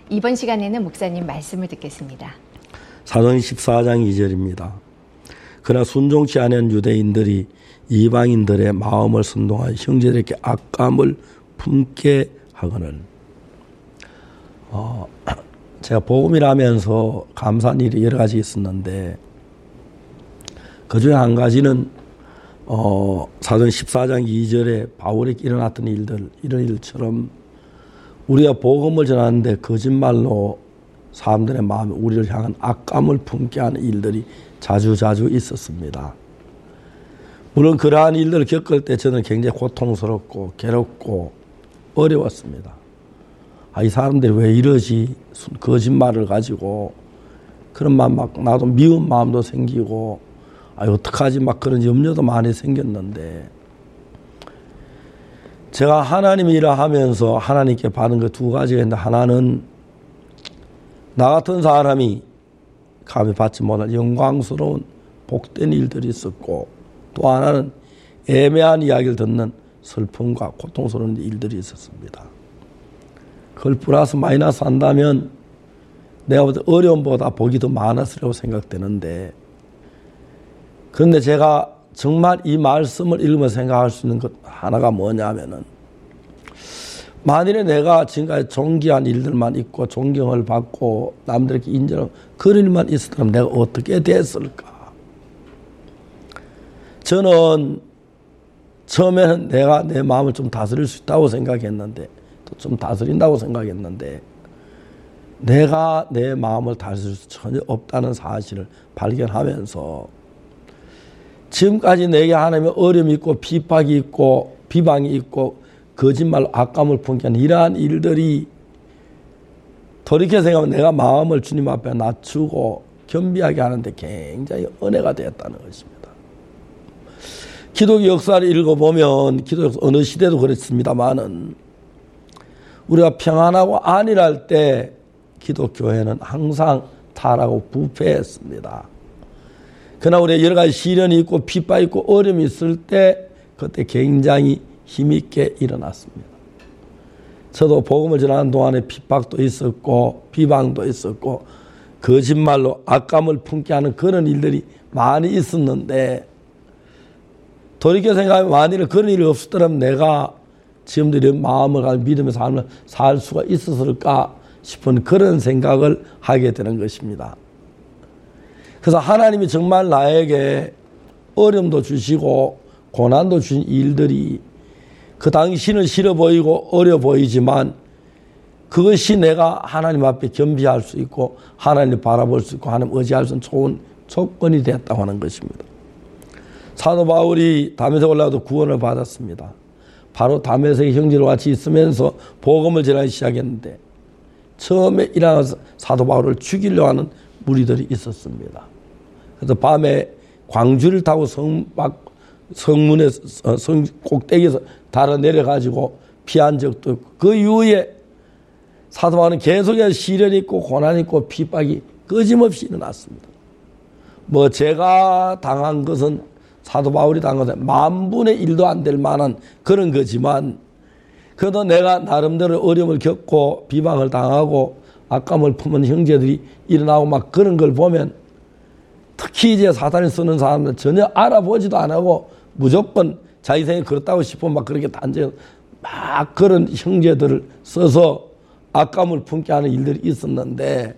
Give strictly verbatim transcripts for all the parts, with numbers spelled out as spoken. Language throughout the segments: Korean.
이번 시간에는 목사님 말씀을 듣겠습니다. 사도행 십사 장 이 절입니다. 그러나 순종치 않은 유대인들이 이방인들의 마음을 선동하여 형제들에게 악감을 품게 하거늘. 어, 제가 복음이라면서 감사한 일이 여러 가지 있었는데 그 중에 한 가지는 어, 사도행 십사 장 이 절에 바울에게 일어났던 일들, 이런 일처럼 우리가 복음을 전하는데 거짓말로 사람들의 마음에 우리를 향한 악감을 품게 하는 일들이 자주자주 있었습니다. 물론 그러한 일들을 겪을 때 저는 굉장히 고통스럽고 괴롭고 어려웠습니다. 아, 이 사람들이 왜 이러지? 거짓말을 가지고 그런 마음, 막 나도 미운 마음도 생기고 아, 어떡하지? 막 그런 염려도 많이 생겼는데 제가 하나님 일을 하면서 하나님께 받은 그 두 가지가 있는데 하나는 나 같은 사람이 감히 받지 못할 영광스러운 복된 일들이 있었고 또 하나는 애매한 이야기를 듣는 슬픔과 고통스러운 일들이 있었습니다. 그걸 플러스 마이너스 한다면 내가 볼 때 어려움보다 복이 더 많았으리라고 생각되는데 그런데 제가 정말 이 말씀을 읽으면서 생각할 수 있는 것 하나가 뭐냐면은 만일에 내가 지금까지 존귀한 일들만 있고 존경을 받고 남들에게 인정을 그런 일만 있었다면 내가 어떻게 됐을까? 저는 처음에는 내가 내 마음을 좀 다스릴 수 있다고 생각했는데 또 좀 다스린다고 생각했는데 내가 내 마음을 다스릴 수 전혀 없다는 사실을 발견하면서 지금까지 내게 하나님의 어려움이 있고 비박이 있고 비방이 있고 거짓말로 악감을 품게 하는 이러한 일들이 돌이켜 생각하면 내가 마음을 주님 앞에 낮추고 겸비하게 하는데 굉장히 은혜가 되었다는 것입니다. 기독교 역사를 읽어보면 기독교 역사 어느 시대도 그렇습니다만은 우리가 평안하고 안일할 때 기독교회는 항상 타락하고 부패했습니다. 그러나 우리가 여러 가지 시련이 있고 핍박이 있고 어려움이 있을 때 그때 굉장히 힘있게 일어났습니다. 저도 복음을 전하는 동안에 핍박도 있었고 비방도 있었고 거짓말로 악감을 품게 하는 그런 일들이 많이 있었는데 돌이켜 생각하면 만일 그런 일이 없었더라면 내가 지금도 이런 마음을 가지고 믿으면서 삶을 살 수가 있었을까 싶은 그런 생각을 하게 되는 것입니다. 그래서 하나님이 정말 나에게 어려움도 주시고 고난도 주신 일들이 그 당시는 싫어 보이고 어려 보이지만 그것이 내가 하나님 앞에 겸비할 수 있고 하나님을 바라볼 수 있고 하나님 의지할 수 있는 좋은 조건이 되었다고 하는 것입니다. 사도 바울이 다메섹 올라가도 구원을 받았습니다. 바로 다메섹의 형제와 같이 있으면서 복음을 전하기 시작했는데 처음에 일어나서 사도 바울을 죽이려고 하는 무리들이 있었습니다. 그래서 밤에 광주를 타고 성막 성문에 성 꼭대기에서 달아 내려가지고 피한 적도 있고 그 이후에 사도 바울은 계속해서 시련이 있고 고난이 있고 핍박이 끊임없이 일어났습니다. 뭐 제가 당한 것은 사도 바울이 당한 것은 만분의 일도 안 될 만한 그런 거지만 그래도 내가 나름대로 어려움을 겪고 비방을 당하고 악감을 품은 형제들이 일어나고 막 그런 걸 보면 특히 이제 사탄이 쓰는 사람들 전혀 알아보지도 안 하고 무조건 자기 생각이 그렇다고 싶으면 막 그렇게 단죄 막 그런 형제들을 써서 악감을 품게 하는 일들이 있었는데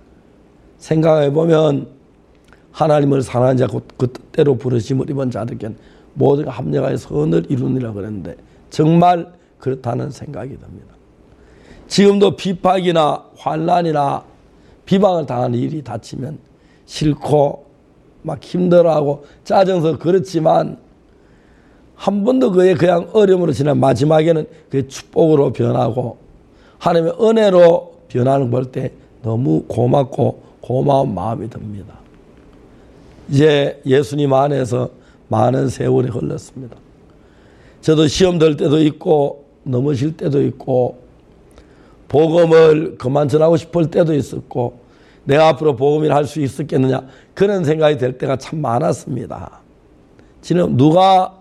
생각해 보면 하나님을 사랑하는 자 곧 그 뜻대로 부르심을 입은 자들께는 모두가 합력하여 선을 이루느니라 그랬는데 정말 그렇다는 생각이 듭니다. 지금도 비박이나 환난이나 비방을 당하는 일이 닥치면 싫고 막 힘들어하고 짜증서 그렇지만 한 번도 그의 그냥 어려움으로 지난 마지막에는 그의 축복으로 변하고 하나님의 은혜로 변하는 걸 볼 때 너무 고맙고 고마운 마음이 듭니다. 이제 예수님 안에서 많은 세월이 흘렀습니다. 저도 시험 들 때도 있고 넘어질 때도 있고 복음을 그만 전하고 싶을 때도 있었고 내가 앞으로 복음을 할 수 있었겠느냐 그런 생각이 될 때가 참 많았습니다. 지금 누가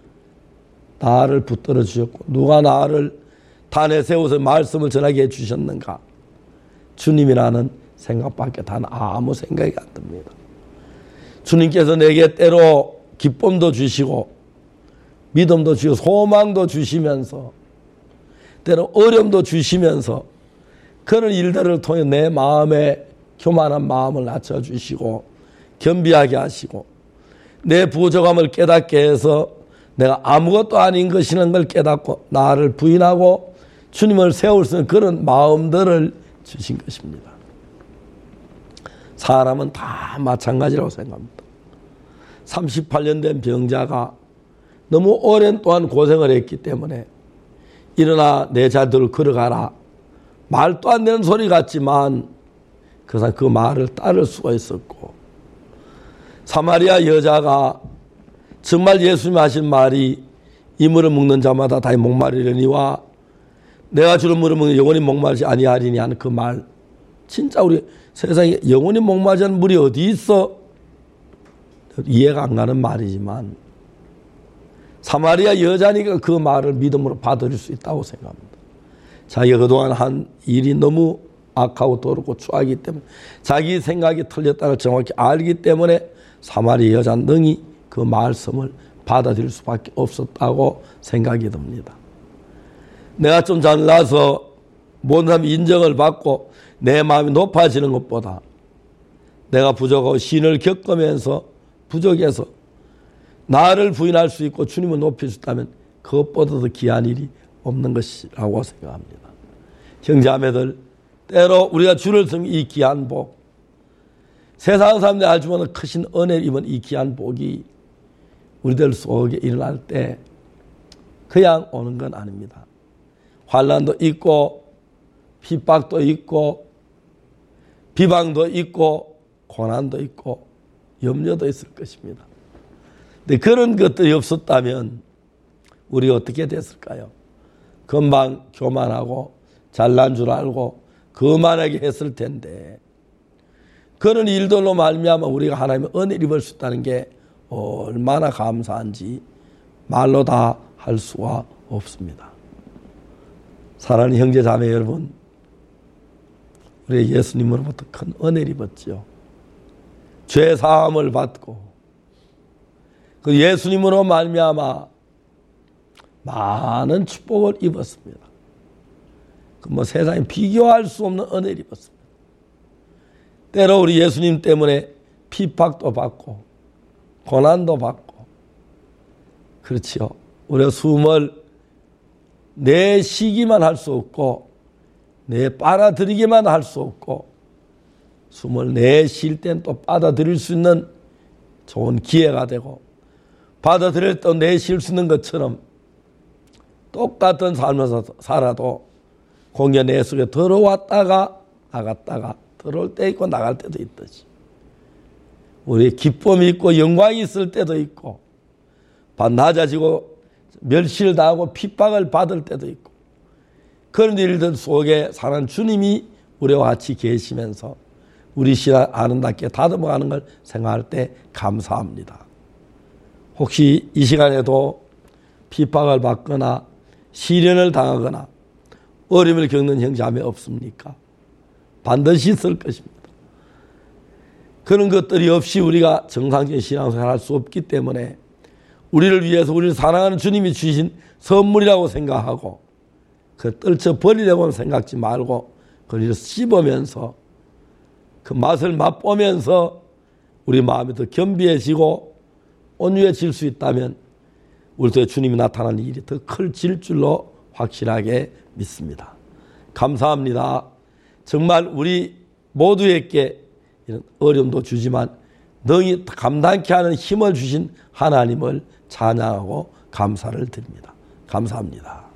나를 붙들어 주셨고 누가 나를 단에 세워서 말씀을 전하게 해 주셨는가. 주님이라는 생각밖에 단 아무 생각이 안 듭니다. 주님께서 내게 때로 기쁨도 주시고 믿음도 주시고 소망도 주시면서 때로 어려움도 주시면서 그런 일들을 통해 내 마음에 교만한 마음을 낮춰주시고 겸비하게 하시고 내 부족함을 깨닫게 해서 내가 아무것도 아닌 것이라는 걸 깨닫고 나를 부인하고 주님을 세울 수 있는 그런 마음들을 주신 것입니다. 사람은 다 마찬가지라고 생각합니다. 삼십팔 년 된 병자가 너무 오랜 동안 고생을 했기 때문에 일어나 내 자리대로 걸어가라. 말도 안 되는 소리 같지만 그 사람 그 말을 따를 수가 있었고, 사마리아 여자가 정말 예수님 하신 말이 이 물을 먹는 자마다 다 목마르려니와 내가 주는 물을 먹는 영원히 목마르지 아니하리니 하는 그 말, 진짜 우리 세상에 영원히 목마르지 않은 물이 어디 있어? 이해가 안 가는 말이지만 사마리아 여자니까 그 말을 믿음으로 받아들일 수 있다고 생각합니다. 자기가 그동안 한 일이 너무 악하고 더럽고 추하기 때문에 자기 생각이 틀렸다는 걸 정확히 알기 때문에 사마리아 여자 능히 그 말씀을 받아들일 수밖에 없었다고 생각이 듭니다. 내가 좀 잘나서 모든 사람이 인정을 받고 내 마음이 높아지는 것보다 내가 부족하고 신을 겪으면서 부족해서 나를 부인할 수 있고 주님을 높일 수 있다면 그것보다 더 귀한 일이 없는 것이라고 생각합니다. 형제자매들, 때로 우리가 주를 섬긴 이 귀한 복, 세상 사람들이 알지 못하는 크신 은혜를 입은 이 귀한 복이 우리들 속에 일어날 때 그냥 오는 건 아닙니다. 환난도 있고 핍박도 있고 비방도 있고 고난도 있고 염려도 있을 것입니다. 근데 그런 것들이 없었다면 우리 어떻게 됐을까요? 금방 교만하고 잘난 줄 알고 거만하게 했을 텐데, 그런 일들로 말미암아 우리가 하나님의 은혜를 입을 수 있다는 게 얼마나 감사한지 말로 다 할 수가 없습니다. 사랑하는 형제 자매 여러분, 우리 예수님으로부터 큰 은혜를 입었죠. 죄 사함을 받고 그 예수님으로 말미암아 많은 축복을 입었습니다. 그 뭐 세상에 비교할 수 없는 은혜를 입었습니다. 때로 우리 예수님 때문에 핍박도 받고 고난도 받고, 그렇지요. 우리가 숨을 내쉬기만 할 수 없고 내 빨아들이기만 할 수 없고 숨을 내쉴 땐 또 받아들일 수 있는 좋은 기회가 되고, 받아들일 때 내쉴 수 있는 것처럼 똑같은 삶을 살아도 공연 내 속에 들어왔다가 나갔다가 들어올 때 있고 나갈 때도 있듯이 우리의 기쁨이 있고 영광이 있을 때도 있고 낮아지고 멸시를 당하고 핍박을 받을 때도 있고, 그런 일들 속에 사는 주님이 우리와 같이 계시면서 우리 신앙 아름답게 다듬어가는 걸 생각할 때 감사합니다. 혹시 이 시간에도 핍박을 받거나 시련을 당하거나 어려움을 겪는 형제자매 없습니까? 반드시 있을 것입니다. 그런 것들이 없이 우리가 정상적인 신앙생활을 할 수 없기 때문에 우리를 위해서 우리를 사랑하는 주님이 주신 선물이라고 생각하고 그 떨쳐 버리려고 생각지 말고 그걸 씹으면서 그 맛을 맛보면서 우리 마음이 더 겸비해지고 온유해질 수 있다면 우리 주님이 나타나는 일이 더 클질 줄로 확실하게 믿습니다. 감사합니다. 정말 우리 모두에게 이런 어려움도 주지만 능히 감당케 하는 힘을 주신 하나님을 찬양하고 감사를 드립니다. 감사합니다.